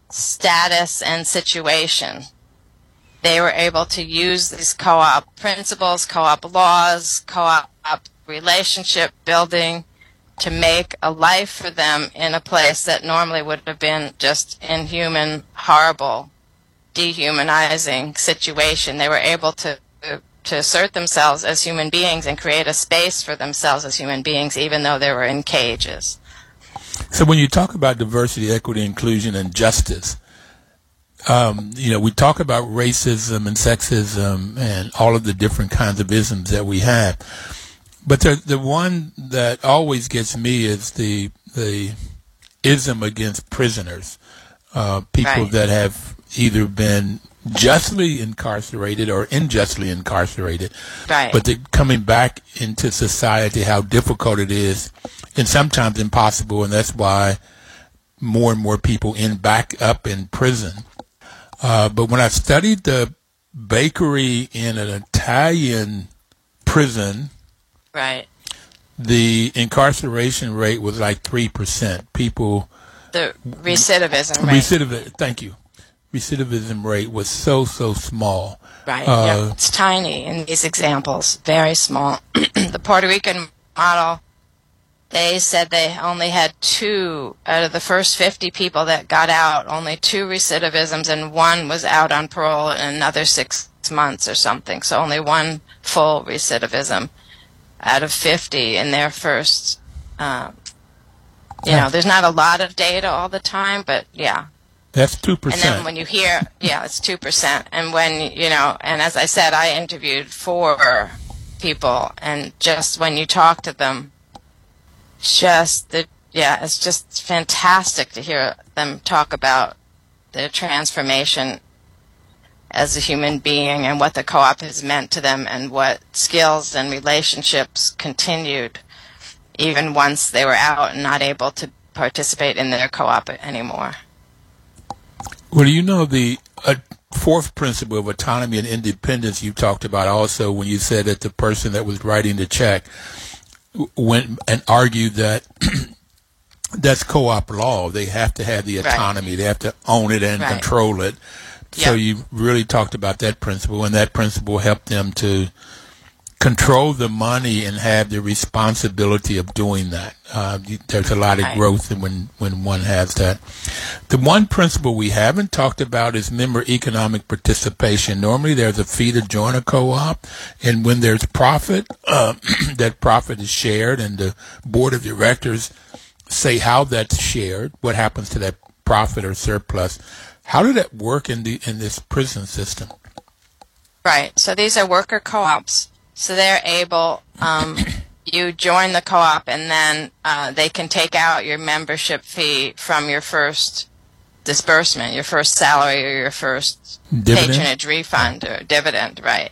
[SPEAKER 3] status and situation, they were able to use these co-op principles, co-op laws, co-op relationship building to make a life for them in a place that normally would have been just inhuman, horrible, dehumanizing situation. They were able to to assert themselves as human beings and create a space for themselves as human beings, even though they were in cages.
[SPEAKER 2] So when you talk about diversity, equity, inclusion, and justice, um, you know, we talk about racism and sexism and all of the different kinds of isms that we have. But the the one that always gets me is the the ism against prisoners, uh, people
[SPEAKER 3] right.
[SPEAKER 2] that have either been justly incarcerated or unjustly incarcerated,
[SPEAKER 3] right.
[SPEAKER 2] but they're coming back into society, how difficult it is, and sometimes impossible, and that's why more and more people end back up in prison. Uh, but when I studied the bakery in an Italian prison,
[SPEAKER 3] right,
[SPEAKER 2] the incarceration rate was like three percent. People...
[SPEAKER 3] The recidivism rate.
[SPEAKER 2] Recidivism, thank you. Recidivism rate was so, so small.
[SPEAKER 3] Right,
[SPEAKER 2] uh,
[SPEAKER 3] yeah, it's tiny in these examples, very small. The Puerto Rican model, they said they only had two, out of the first fifty people that got out, only two recidivisms, and one was out on parole in another six months or something. So only one full recidivism out of fifty in their first, um, you know, there's not a lot of data all the time, but yeah.
[SPEAKER 2] That's two percent.
[SPEAKER 3] And then when you hear, yeah, it's two percent. And when, you know, and as I said, I interviewed four people, and just when you talk to them, just the, yeah, it's just fantastic to hear them talk about their transformation as a human being and what the co-op has meant to them and what skills and relationships continued even once they were out and not able to participate in their co-op anymore.
[SPEAKER 2] Well, you know, the uh, fourth principle of autonomy and independence you talked about also when you said that the person that was writing the check went and argued that that's co-op law. They have to have the autonomy. Right. They have to own it and right. control it. So yep. you really talked about that principle, and that principle helped them to control the money and have the responsibility of doing that. Uh, there's a lot of right. growth when, when one has that. The one principle we haven't talked about is member economic participation. Normally there's a fee to join a co-op, and when there's profit, uh, that profit is shared, and the board of directors say how that's shared, what happens to that profit or surplus. How did that work in the in this prison system? Right.
[SPEAKER 3] So these are worker co-ops. So they're able, um, you join the co-op, and then uh, they can take out your membership fee from your first disbursement, your first salary, or your first dividend? Patronage refund or dividend, right?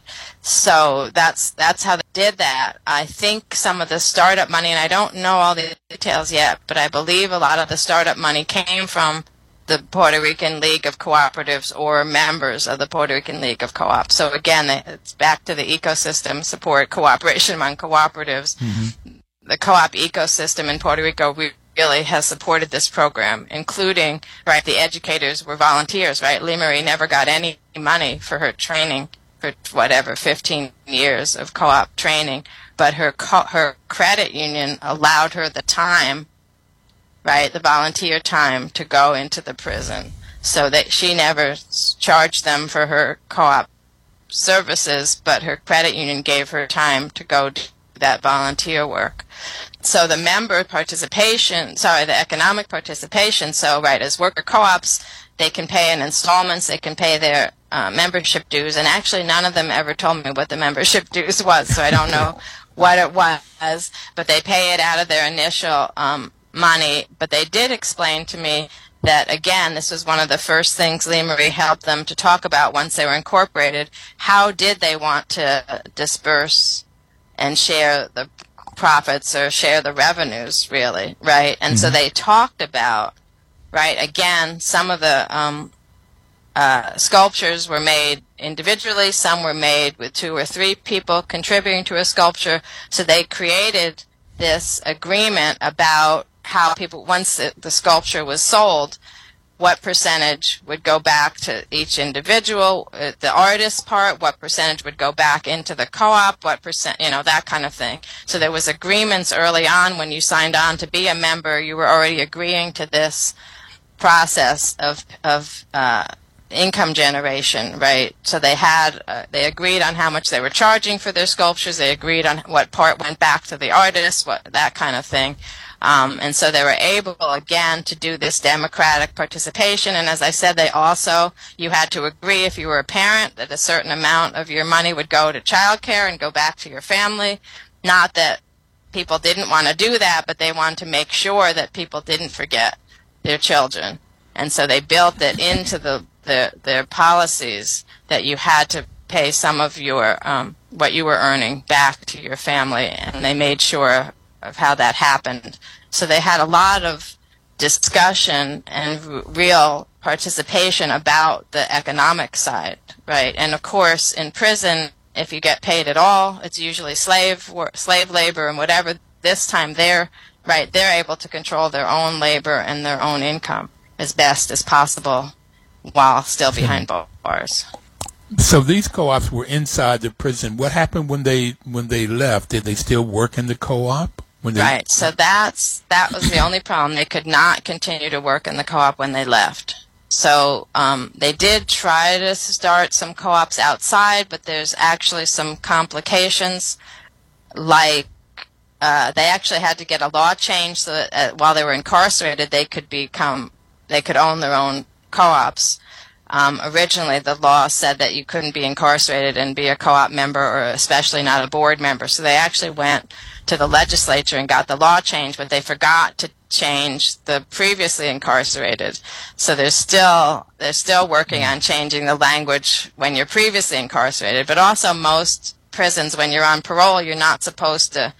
[SPEAKER 3] So that's that's how they did that. I think some of the startup money, and I don't know all the details yet, but I believe a lot of the startup money came from the Puerto Rican League of Cooperatives or members of the Puerto Rican League of Co-ops. So again, it's back to the ecosystem support, cooperation among cooperatives. Mm-hmm. The co-op ecosystem in Puerto Rico really has supported this program, including, right, the educators were volunteers, right? Lee Marie never got any money for her training for whatever, fifteen years of co-op training, but her co- her credit union allowed her the time, right, the volunteer time to go into the prison, so that she never charged them for her co-op services, but her credit union gave her time to go do that volunteer work. So the member participation, sorry, the economic participation, so right, as worker co-ops, they can pay in installments, they can pay their uh, membership dues, and actually none of them ever told me what the membership dues was, so I don't know what it was, but they pay it out of their initial um, money. But they did explain to me that, again, this was one of the first things Lee Marie helped them to talk about once they were incorporated. How did they want to disperse and share the profits or share the revenues, really, right? And mm-hmm. so they talked about, right, again, some of the um, uh, sculptures were made individually, some were made with two or three people contributing to a sculpture, so they created this agreement about how people, once the, the sculpture was sold, what percentage would go back to each individual, uh, the artist's part, what percentage would go back into the co-op, what percent, you know, that kind of thing. So there was agreements early on when you signed on to be a member, you were already agreeing to this process of, of uh, income generation, right? So they had, uh, they agreed on how much they were charging for their sculptures, they agreed on what part went back to the artist, what, that kind of thing. Um, and so they were able, again, to do this democratic participation. And as I said, they also, you had to agree if you were a parent that a certain amount of your money would go to child care and go back to your family. Not that people didn't want to do that, but they wanted to make sure that people didn't forget their children. And so they built it into the, the their policies that you had to pay some of your, um, what you were earning back to your family. And they made sure of how that happened. So they had a lot of discussion and r- real participation about the economic side, right? And of course, in prison, if you get paid at all, it's usually slave work, slave labor and whatever. This time they're, right, they're able to control their own labor and their own income as best as possible while still behind bars.
[SPEAKER 2] So these co-ops were inside the prison. What happened when they when they left? Did they still work in the co-op? When they...
[SPEAKER 3] Right. So that's that was the only problem. They could not continue to work in the co-op when they left. So um, they did try to start some co-ops outside, but there's actually some complications. Like uh, they actually had to get a law change so that uh, while they were incarcerated, they could become they could own their own co-ops. Um, originally, the law said that you couldn't be incarcerated and be a co-op member, or especially not a board member. So they actually went to the legislature and got the law changed, but they forgot to change the previously incarcerated. So they're still they're still working on changing the language when you're previously incarcerated. But also, most prisons, when you're on parole, you're not supposed to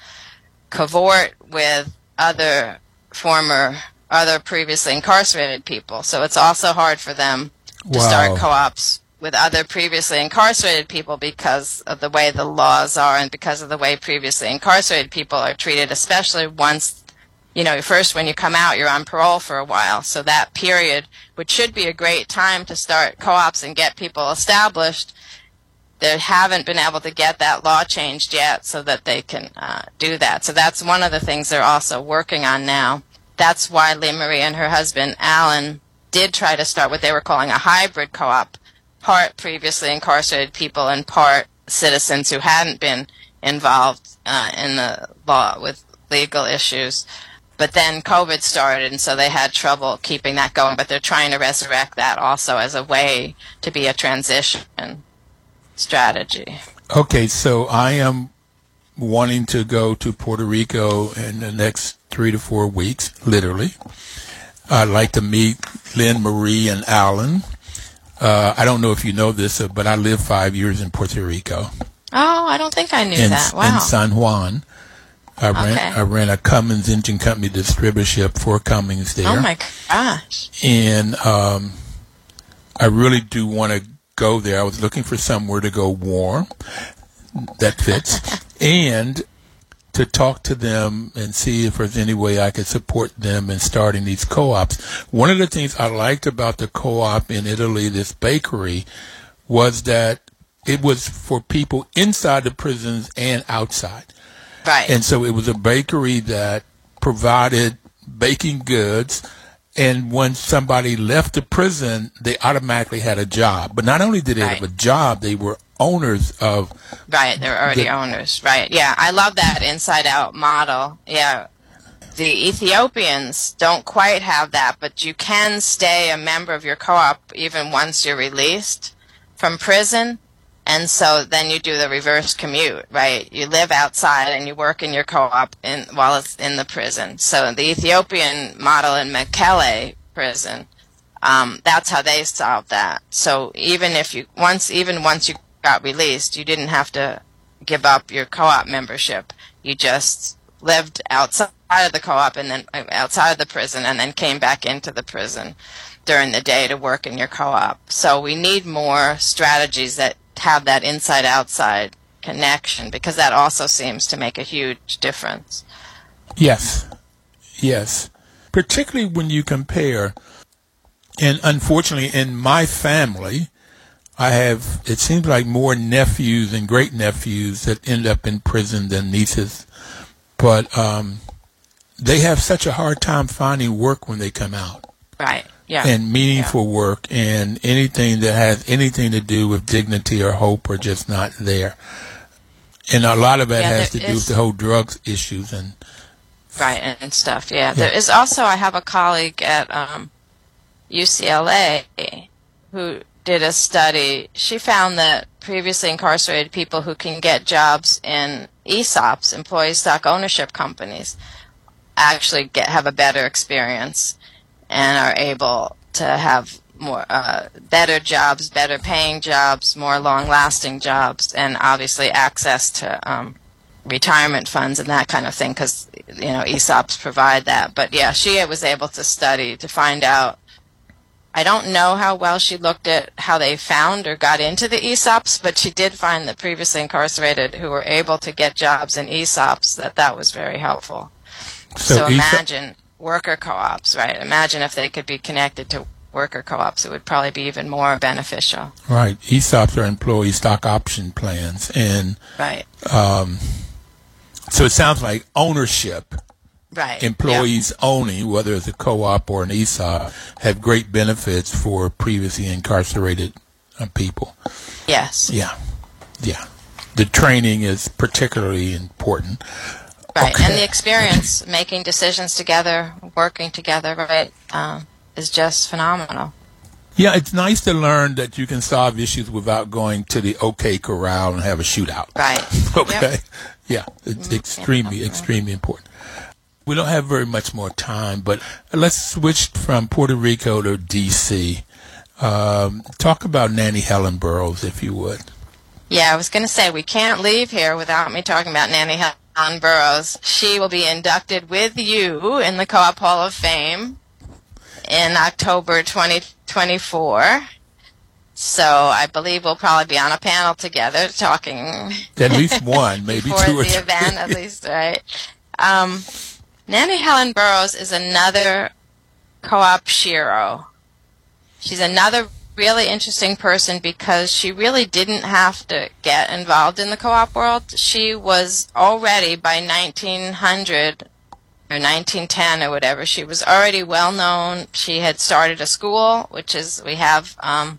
[SPEAKER 3] cavort with other former, other previously incarcerated people. So it's also hard for them to wow. start co-ops with other previously incarcerated people because of the way the laws are and because of the way previously incarcerated people are treated, especially once, you know, first when you come out, you're on parole for a while. So that period, which should be a great time to start co-ops and get people established, they haven't been able to get that law changed yet so that they can uh, do that. So that's one of the things they're also working on now. That's why Lee Marie and her husband, Alan, did try to start what they were calling a hybrid co-op, part previously incarcerated people and part citizens who hadn't been involved uh, in the law with legal issues. But then COVID started, and so they had trouble keeping that going, but they're trying to resurrect that also as a way to be a transition strategy.
[SPEAKER 2] Okay, so I am wanting to go to Puerto Rico in the next three to four weeks, literally. I'd like to meet Lynn, Marie, and Alan. Uh, I don't know if you know this, uh, but I lived five years in Puerto Rico.
[SPEAKER 3] Oh, I don't think I knew
[SPEAKER 2] in,
[SPEAKER 3] that. Wow.
[SPEAKER 2] In San Juan. I ran,
[SPEAKER 3] okay.
[SPEAKER 2] I ran a Cummins Engine Company distributorship for Cummins there.
[SPEAKER 3] Oh, my gosh.
[SPEAKER 2] And um, I really do want to go there. I was looking for somewhere to go warm that fits and to talk to them and see if there's any way I could support them in starting these co-ops. One of the things I liked about the co-op in Italy, this bakery, was that it was for people inside the prisons and outside.
[SPEAKER 3] Right.
[SPEAKER 2] And so it was a bakery that provided baking goods, and when somebody left the prison, they automatically had a job. But not only did they
[SPEAKER 3] right.
[SPEAKER 2] have a job, they were owners of...
[SPEAKER 3] Right, they were already the, owners. Right, yeah. I love that inside-out model. Yeah. The Ethiopians don't quite have that, but you can stay a member of your co-op even once you're released from prison. And so then you do the reverse commute, right? You live outside and you work in your co-op in, while it's in the prison. So the Ethiopian model in Mekelle prison, um, that's how they solved that. So even if you once, even once you got released, you didn't have to give up your co-op membership. You just lived outside of the co-op and then outside of the prison, and then came back into the prison during the day to work in your co-op. So we need more strategies that have that inside-outside connection, because that also seems to make a huge difference.
[SPEAKER 2] Yes, yes. Particularly when you compare, and unfortunately in my family, I have, it seems like more nephews and great-nephews that end up in prison than nieces. But um, they have such a hard time finding work when they come out.
[SPEAKER 3] Right. Yeah.
[SPEAKER 2] And meaningful
[SPEAKER 3] yeah.
[SPEAKER 2] work, and anything that has anything to do with dignity or hope are just not there. And a lot of that
[SPEAKER 3] yeah,
[SPEAKER 2] has to
[SPEAKER 3] is,
[SPEAKER 2] do with the whole drugs issues and
[SPEAKER 3] right and, and stuff. Yeah. yeah. There is also, I have a colleague at um, U C L A who did a study. She found that previously incarcerated people who can get jobs in E S O Ps, employee stock ownership companies, actually get have a better experience and are able to have more uh, better jobs, better paying jobs, more long-lasting jobs, and obviously access to um, retirement funds and that kind of thing, because you know E S O Ps provide that. But yeah, she was able to study to find out. I don't know how well she looked at how they found or got into the E S O Ps, but she did find that previously incarcerated who were able to get jobs in E S O Ps, that that was very helpful. So, so imagine worker co-ops, right? Imagine if they could be connected to worker co-ops, it would probably be even more beneficial.
[SPEAKER 2] Right. E S O Ps are employee stock option plans, and
[SPEAKER 3] right.
[SPEAKER 2] Um, so it sounds like ownership.
[SPEAKER 3] Right.
[SPEAKER 2] Employees
[SPEAKER 3] yep.
[SPEAKER 2] owning, whether it's a co-op or an E S O P, have great benefits for previously incarcerated uh, people.
[SPEAKER 3] Yes.
[SPEAKER 2] Yeah. Yeah. The training is particularly important.
[SPEAKER 3] Right.
[SPEAKER 2] Okay.
[SPEAKER 3] And the experience, making decisions together, working together, right, um, is just phenomenal.
[SPEAKER 2] Yeah, it's nice to learn that you can solve issues without going to the OK Corral and have a shootout.
[SPEAKER 3] Right.
[SPEAKER 2] Okay.
[SPEAKER 3] Yep.
[SPEAKER 2] Yeah, it's mm-hmm. extremely, yeah. extremely important. We don't have very much more time, but let's switch from Puerto Rico to D C Um, talk about Nannie Helen Burroughs, if you would.
[SPEAKER 3] Yeah, I was going to say, we can't leave here without me talking about Nannie Helen Burroughs. She will be inducted with you in the Co-op Hall of Fame in October twenty twenty-four. So I believe we'll probably be on a panel together talking.
[SPEAKER 2] At least one, maybe two or three.
[SPEAKER 3] Before the event, at least, right? Um, Nannie Helen Burroughs is another co-op shiro. She's another really interesting person because she really didn't have to get involved in the co-op world. She was already, by nineteen hundred or nineteen ten or whatever, she was already well known. She had started a school, which is, we have, um,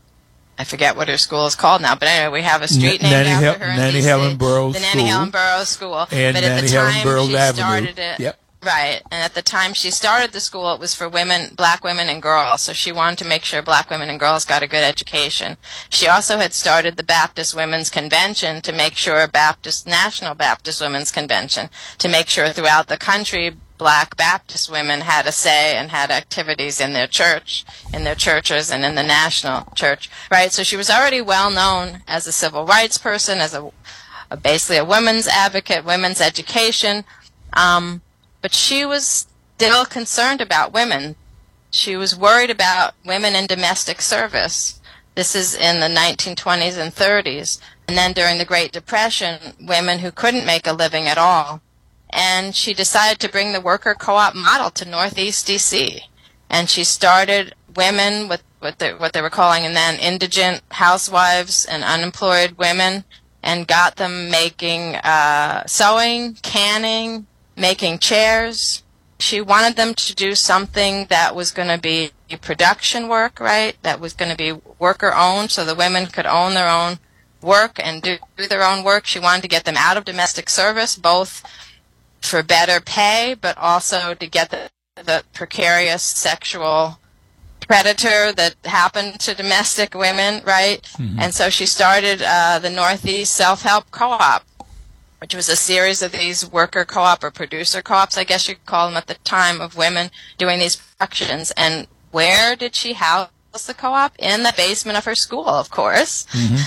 [SPEAKER 3] I forget what her school is called now, but anyway, we have a street
[SPEAKER 2] N-
[SPEAKER 3] named
[SPEAKER 2] Nannie
[SPEAKER 3] after
[SPEAKER 2] Hel-
[SPEAKER 3] her in
[SPEAKER 2] Nannie
[SPEAKER 3] D C,
[SPEAKER 2] Helen Burroughs
[SPEAKER 3] the
[SPEAKER 2] School.
[SPEAKER 3] Nannie Helen Burroughs School.
[SPEAKER 2] And
[SPEAKER 3] but
[SPEAKER 2] Nannie
[SPEAKER 3] at the
[SPEAKER 2] Helen
[SPEAKER 3] time
[SPEAKER 2] Burroughs
[SPEAKER 3] she
[SPEAKER 2] Avenue.
[SPEAKER 3] started it,
[SPEAKER 2] yep.
[SPEAKER 3] Right. And at the time she started the school, it was for women, black women and girls. So she wanted to make sure black women and girls got a good education. She also had started the Baptist Women's Convention to make sure Baptist, National Baptist Women's Convention, to make sure throughout the country black Baptist women had a say and had activities in their church, in their churches and in the national church. Right. So she was already well known as a civil rights person, as a, a basically a women's advocate, women's education. Um, But she was still concerned about women. She was worried about women in domestic service. This is in the nineteen twenties and thirties. And then during the Great Depression, women who couldn't make a living at all. And she decided to bring the worker co-op model to Northeast D C. And she started women with what they, what they were calling and then indigent housewives and unemployed women, and got them making uh, sewing, canning, making chairs. She wanted them to do something that was going to be production work, right? That was going to be worker-owned, so the women could own their own work and do their own work. She wanted to get them out of domestic service, both for better pay, but also to get the, the precarious sexual predator that happened to domestic women, right? Mm-hmm. And so she started uh, the Northeast Self-Help Co-op, which was a series of these worker co-op or producer co-ops, I guess you could call them at the time, of women doing these productions. And where did she house the co-op? In the basement of her school, of course.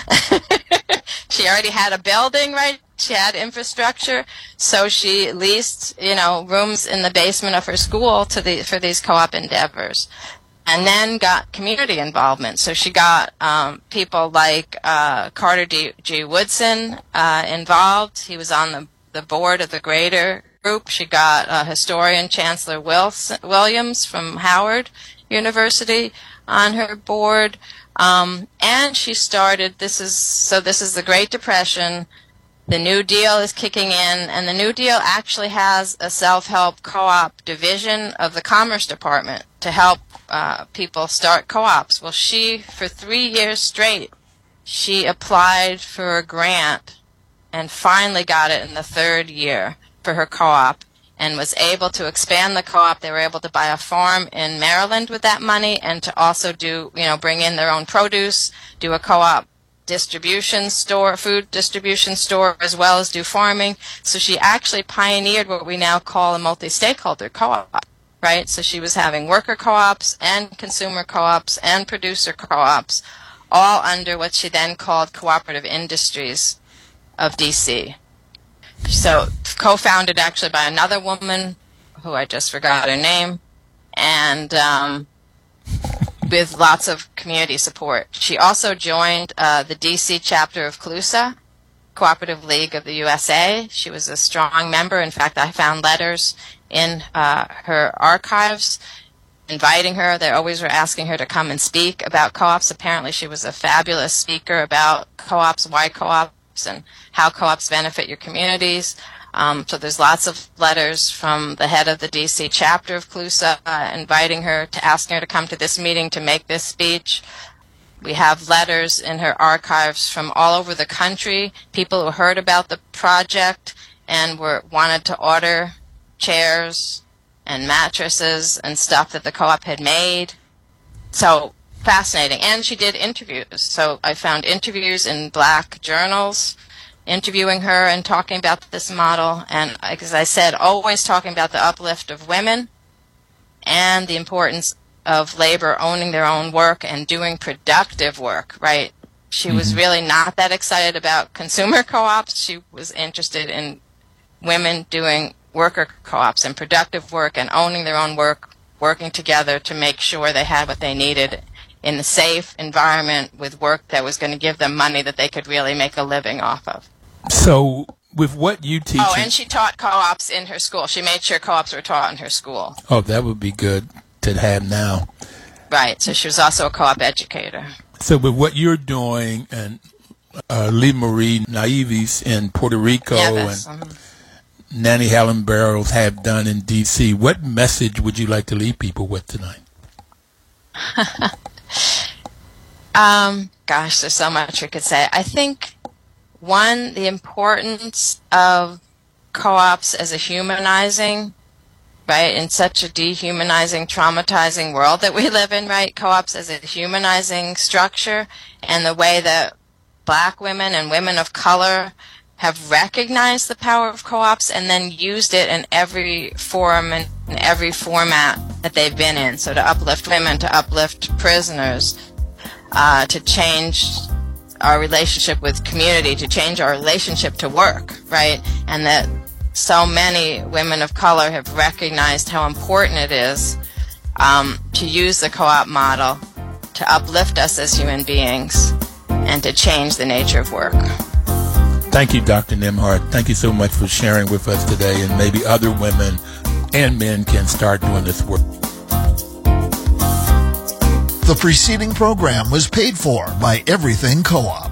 [SPEAKER 3] Mm-hmm. She already had a building, right? She had infrastructure, so she leased, you know, rooms in the basement of her school to the for these co-op endeavors. And then got community involvement. So she got um, people like uh, Carter D. G. Woodson uh, involved. He was on the, the board of the Greater Group. She got uh, historian Chancellor Wilson, Williams from Howard University on her board. Um, and she started, this is, so this is the Great Depression. The New Deal is kicking in, and the New Deal actually has a self-help co-op division of the Commerce Department to help uh, people start co-ops. Well, she, for three years straight, she applied for a grant and finally got it in the third year for her co-op and was able to expand the co-op. They were able to buy a farm in Maryland with that money and to also do, you know, bring in their own produce, do a co-op distribution store, food distribution store, as well as do farming. So she actually pioneered what we now call a multi-stakeholder co-op, right? So she was having worker co-ops and consumer co-ops and producer co-ops, all under what she then called Cooperative Industries of D C. So co-founded actually by another woman who I just forgot her name, and um, with lots of community support. She also joined uh, the D C chapter of C L U S A, Cooperative League of the U S A. She was a strong member. In fact, I found letters in uh, her archives inviting her. They always were asking her to come and speak about co-ops. Apparently she was a fabulous speaker about co-ops, why co-ops, and how co-ops benefit your communities. Um, so there's lots of letters from the head of the D C chapter of C L U S A uh, inviting her, to asking her to come to this meeting to make this speech. We have letters in her archives from all over the country, people who heard about the project and were wanted to order chairs and mattresses and stuff that the co-op had made. So fascinating. And she did interviews. So I found interviews in black journals interviewing her and talking about this model, and as I said, always talking about the uplift of women and the importance of labor owning their own work and doing productive work, right? She mm-hmm. was really not that excited about consumer co-ops. She was interested in women doing worker co-ops and productive work and owning their own work, working together to make sure they had what they needed in a safe environment with work that was going to give them money that they could really make a living off of.
[SPEAKER 2] So, with what you teach...
[SPEAKER 3] Oh, and she taught co-ops in her school. She made sure co-ops were taught in her school.
[SPEAKER 2] Oh, that would be good to have now.
[SPEAKER 3] Right, so she was also a co-op educator.
[SPEAKER 2] So, with what you're doing, and uh, Lee Marie Naives in Puerto Rico,
[SPEAKER 3] yes,
[SPEAKER 2] and
[SPEAKER 3] mm-hmm.
[SPEAKER 2] Nanny Helen Barrows have done in D C, what message would you like to leave people with tonight?
[SPEAKER 3] um, gosh, there's so much we could say. I think... One, the importance of co-ops as a humanizing right? In such a dehumanizing, traumatizing world that we live in, right? Co-ops as a humanizing structure, and the way that black women and women of color have recognized the power of co-ops and then used it in every forum and in every format that they've been in. So to uplift women, to uplift prisoners, uh, to change our relationship with community, to change our relationship to work, right? And that so many women of color have recognized how important it is um, to use the co-op model to uplift us as human beings and to change the nature of work.
[SPEAKER 2] Thank you, Doctor Nembhard. Thank you so much for sharing with us today, and maybe other women and men can start doing this work.
[SPEAKER 4] The preceding program was paid for by Everything Co-op.